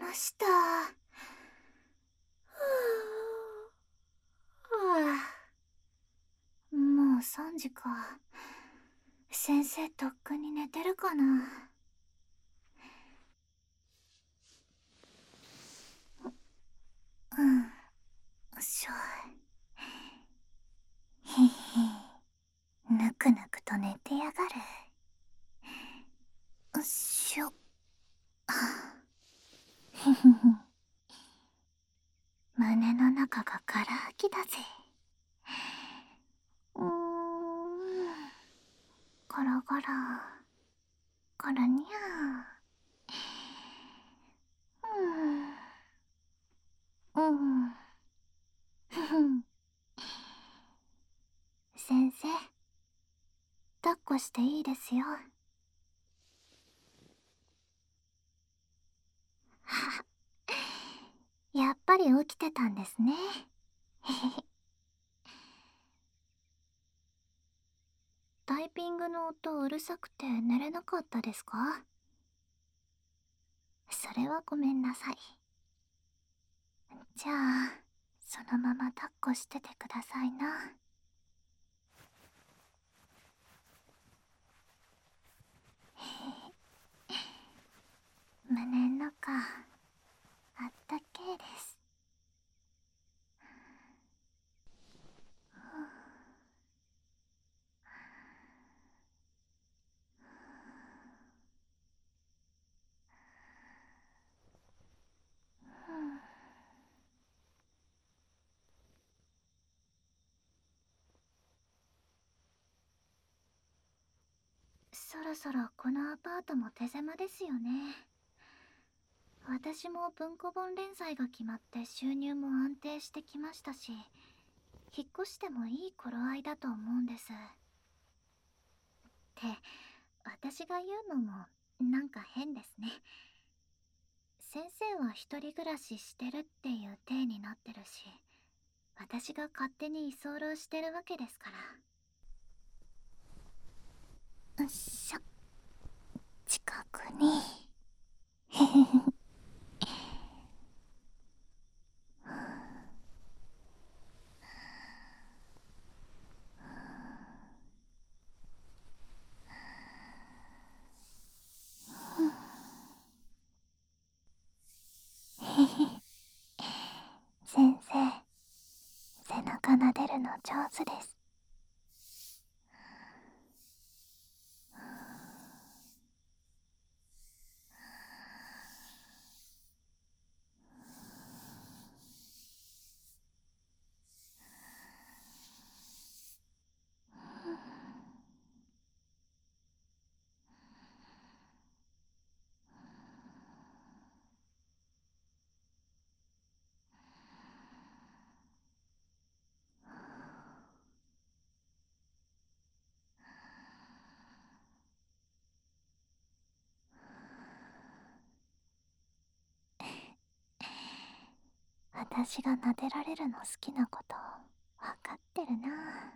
ました。はあ、もう3時か。先生とっくに寝てるかな。うん、しょ。へへ、ぬくぬくと寝てやがる。うっしょ。ふふふ。胸の中がから空きだぜ。うーん。ゴロゴロ。ゴロにゃー。うん。うん。ふふん。先生、抱っこしていいですよ。やっぱり起きてたんですね。タイピングの音うるさくて寝れなかったですか？それはごめんなさい。じゃあ、そのまま抱っこしててくださいな。胸の中、あったけえです。そろそろこのアパートも手狭ですよね。私も文庫本連載が決まって収入も安定してきましたし、引っ越してもいい頃合いだと思うんです。って私が言うのもなんか変ですね。先生は一人暮らししてるっていう体になってるし、私が勝手に居候してるわけですから。うっしょ。近くに。へへへ。へへ。先生、背中撫でるの上手です。私が撫でられるの好きなこと分かってるな。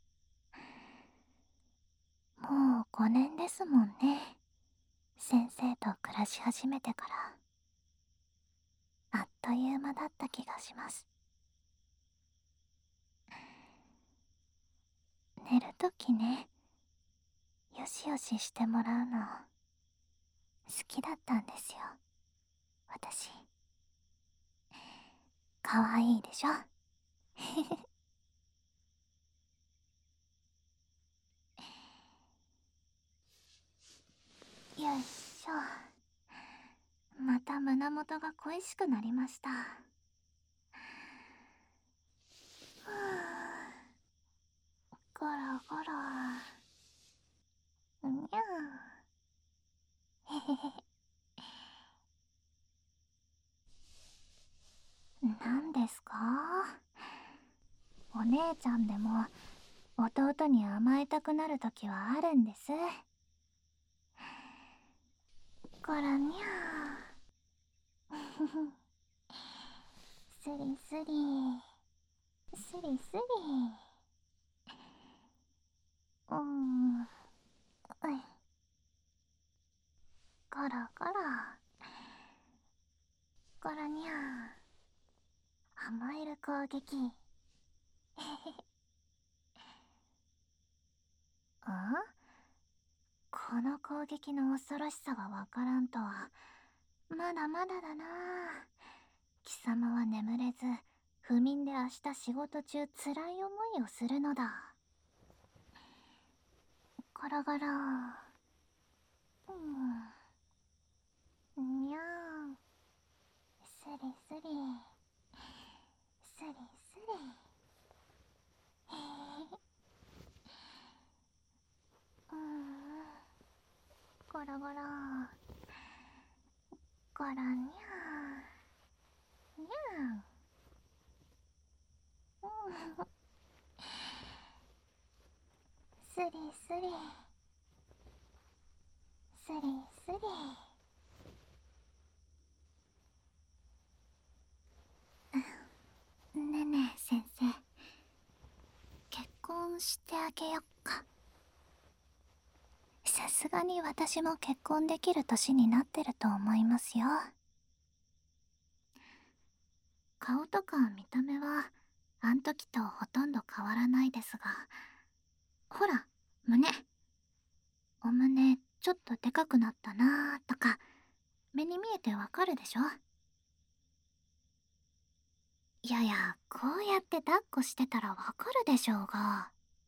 もう5年ですもんね、先生と暮らし始めてから。あっという間だった気がします。寝るときね、よしよししてもらうの好きだったんですよ、私。かわいいでしょ。よいしょ。また胸元が恋しくなりました。ふう、ゴロゴロ。にゃー。へへへ。何ですか？お姉ちゃんでも弟に甘えたくなるときはあるんです。ゴロにゃー。ふふ。スリスリスリスリ。うーん、うい。ゴロゴロ。 撃。この攻撃の恐ろしさがわからんとは、まだまだだな。貴様は眠れず、不眠で明日仕事中辛い思いをするのだ。ゴロゴロ。にゃー。スリスリ。スリスリ。ゴロゴロ。ゴロにゃー。にゃー。スリスリ。スリスリ。ねえねえ先生、結婚してあげよっか。さすがに私も結婚できる年になってると思いますよ。顔とか見た目はあん時とほとんど変わらないですが、ほら胸、お胸ちょっとでかくなったなーとか目に見えてわかるでしょ。いやいや、こうやって抱っこしてたらわかるでしょうが。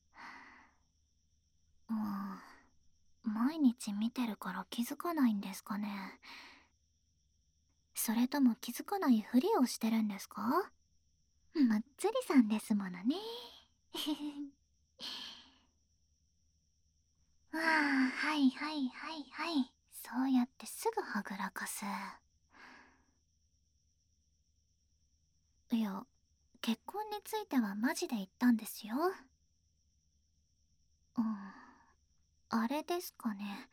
もう毎日見てるから気づかないんですかね。それとも気づかないふりをしてるんですか？むっつりさんですものね。ああ、はいはいはいはい。そうやってすぐはぐらかす。いや、結婚についてはマジで言ったんですよ。うん、あれですかね。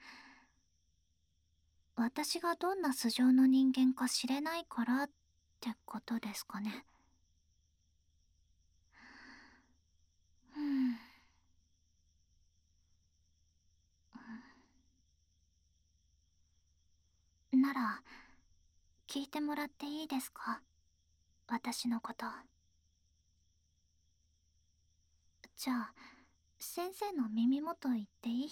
私がどんな素性の人間か知れないからってことですかね。うん。なら、聞いてもらっていいですか？私のこと。じゃあ、先生の耳元言っていい？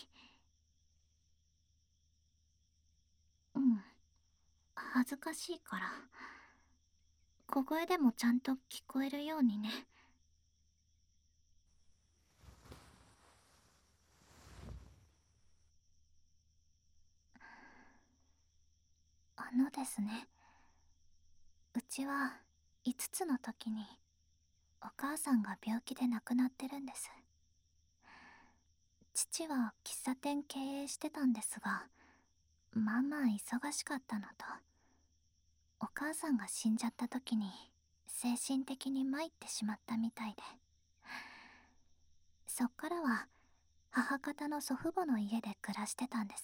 うん。恥ずかしいから。小声でもちゃんと聞こえるようにね。ですね。うちは5つの時にお母さんが病気で亡くなってるんです。父は喫茶店経営してたんですが、まあまあ忙しかったのと、お母さんが死んじゃった時に精神的に参ってしまったみたいで、そっからは母方の祖父母の家で暮らしてたんです。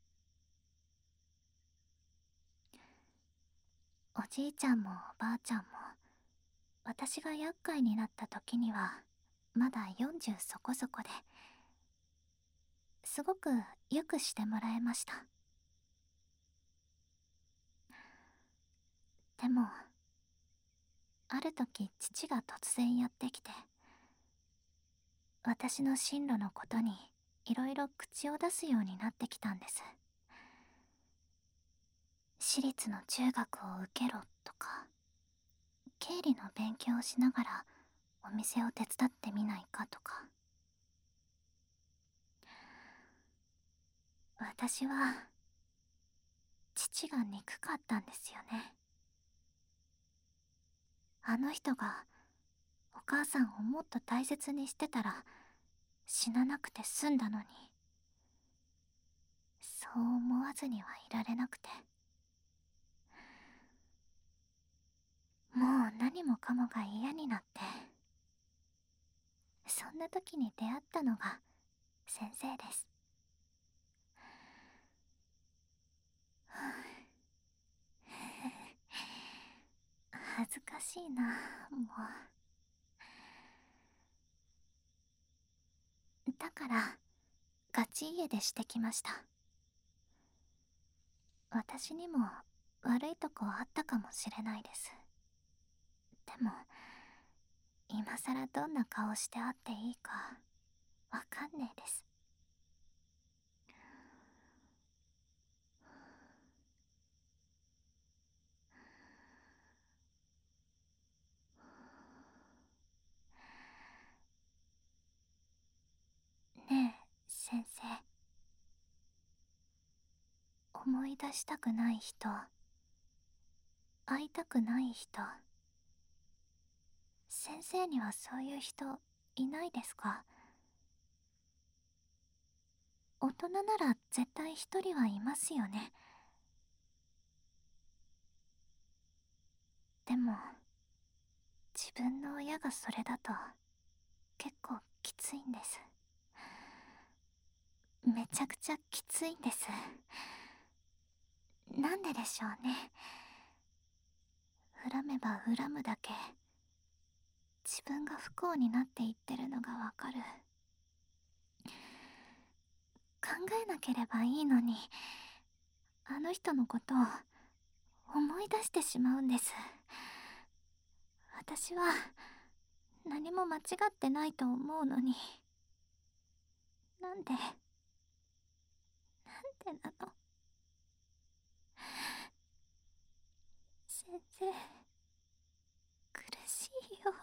おじいちゃんもおばあちゃんも、私が厄介になった時にはまだ40そこそこで、すごくよくしてもらえました。でもある時父が突然やってきて、私の進路のことにいろいろ口を出すようになってきたんです。私立の中学を受けろとか、経理の勉強をしながらお店を手伝ってみないかとか。私は父が憎かったんですよね。あの人がお母さんをもっと大切にしてたら死ななくて済んだのに、そう思わずにはいられなくて、もう何もかもが嫌になって、そんな時に出会ったのが先生です。恥ずかしいな、もう。だからガチ家出してきました。私にも悪いとこあったかもしれないです。でも今さらどんな顔して会っていいかわかんねえです。ねえ先生、思い出したくない人、会いたくない人、先生にはそういう人いないですか？大人なら絶対一人はいますよね。でも自分の親がそれだと結構きついんです。めちゃくちゃきついんです。なんででしょうね。恨めば恨むだけ自分が不幸になっていってるのがわかる。考えなければいいのに、あの人のことを思い出してしまうんです。私は何も間違ってないと思うのに、なんでなの？先生、苦しいよ。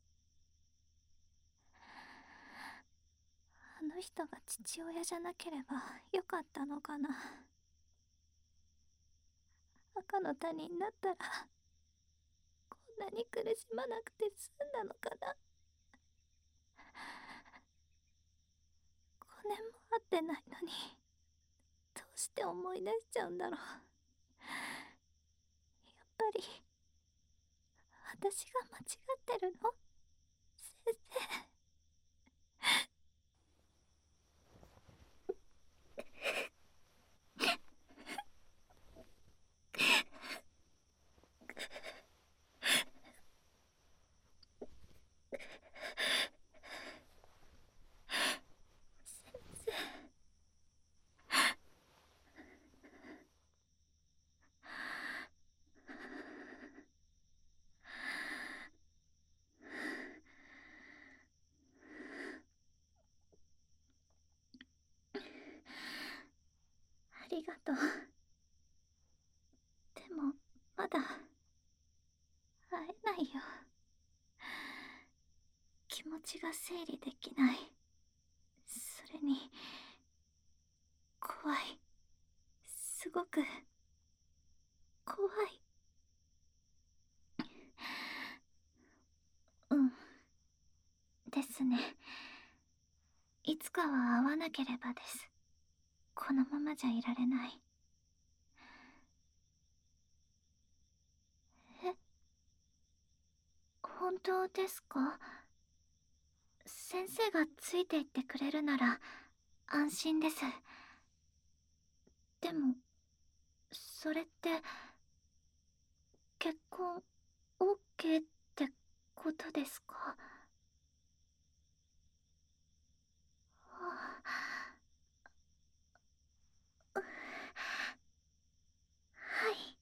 あの人が父親じゃなければよかったのかな。赤の他人だったらこんなに苦しまなくて済んだのかな。5年も会ってないのにどうして思い出しちゃうんだろう。やっぱり私が間違ってるの？先生。ありがとう。でもまだ会えないよ。気持ちが整理できない。それに怖い。すごく怖い。うんですね。いつかは会わなければです。このままじゃいられない。え、本当ですか？先生がついていってくれるなら安心です。でもそれって結婚 OK ってことですか？はい。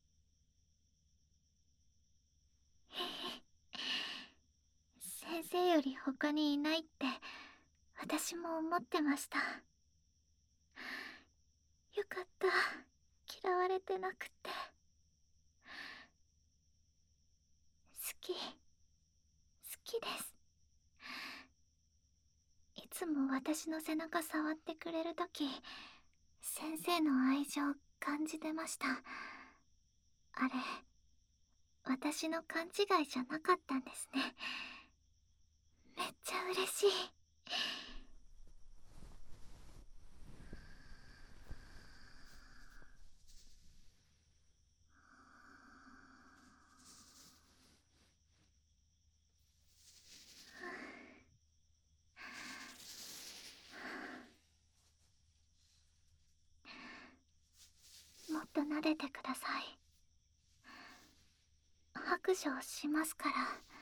先生より他にいないって私も思ってました。よかった。嫌われてなくて。好きです。いつも私の背中触ってくれるとき、先生の愛情感じてました。あれ、私の勘違いじゃなかったんですね。めっちゃ嬉しい。もっと撫でてください。白状しますから。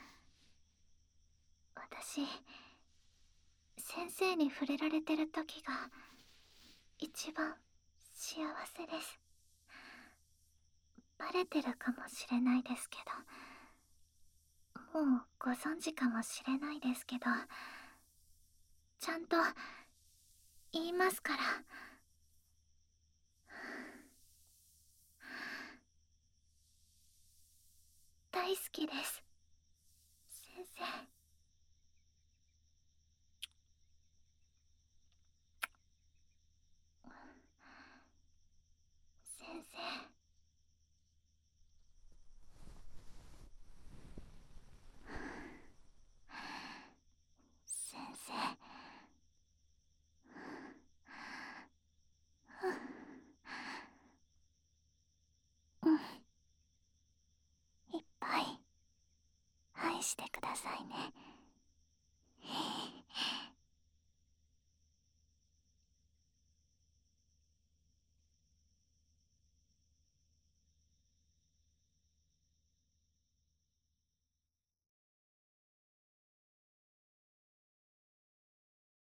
私、先生に触れられてる時が一番幸せです。バレてるかもしれないですけど、 もうご存知かもしれないですけど、ちゃんと言いますから。大好きです、先生。先生。先生。うん。いっぱい愛してくださいね。